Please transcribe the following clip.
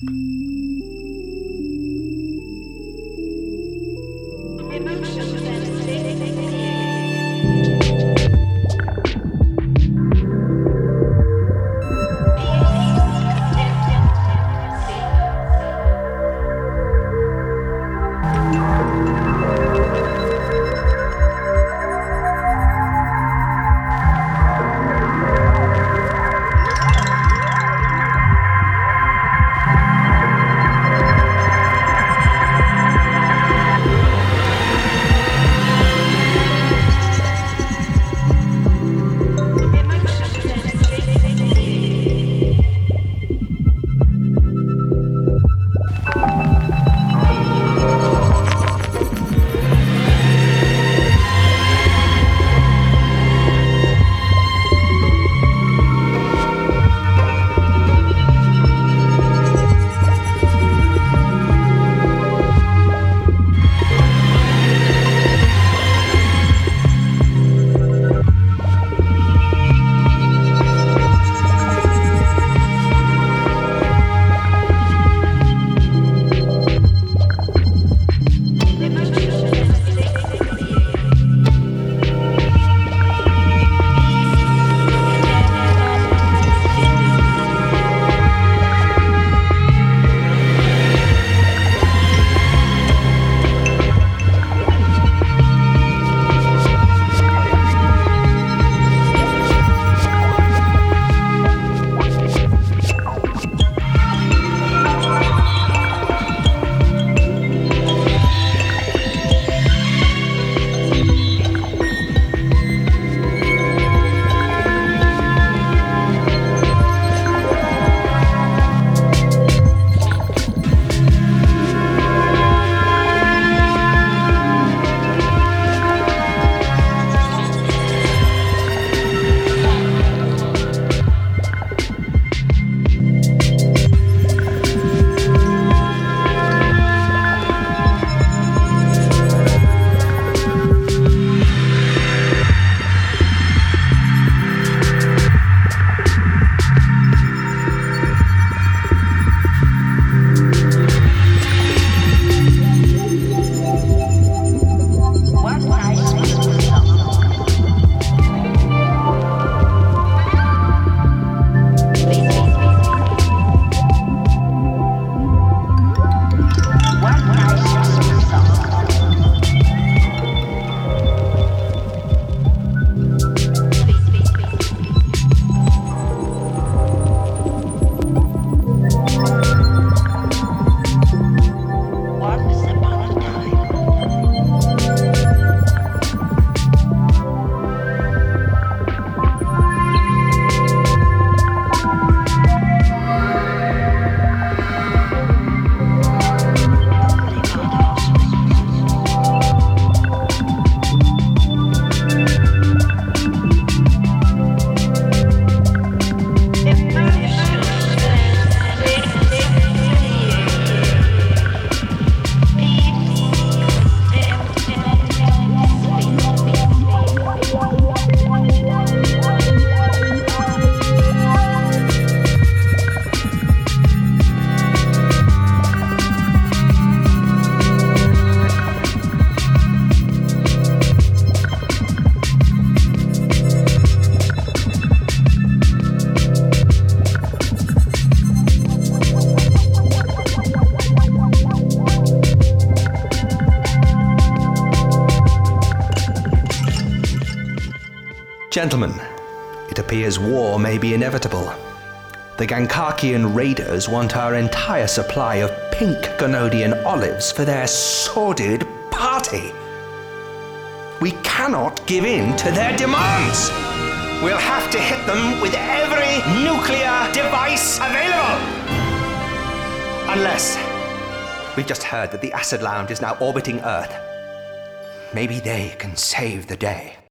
Gentlemen, it appears war may be inevitable. The Gankakian raiders want our entire supply of pink Ganodian olives for their sordid party. We cannot give in to their demands. We'll have to hit them with every nuclear device available. Unless we've just heard that the Acid Lounge is now orbiting Earth. Maybe they can save the day.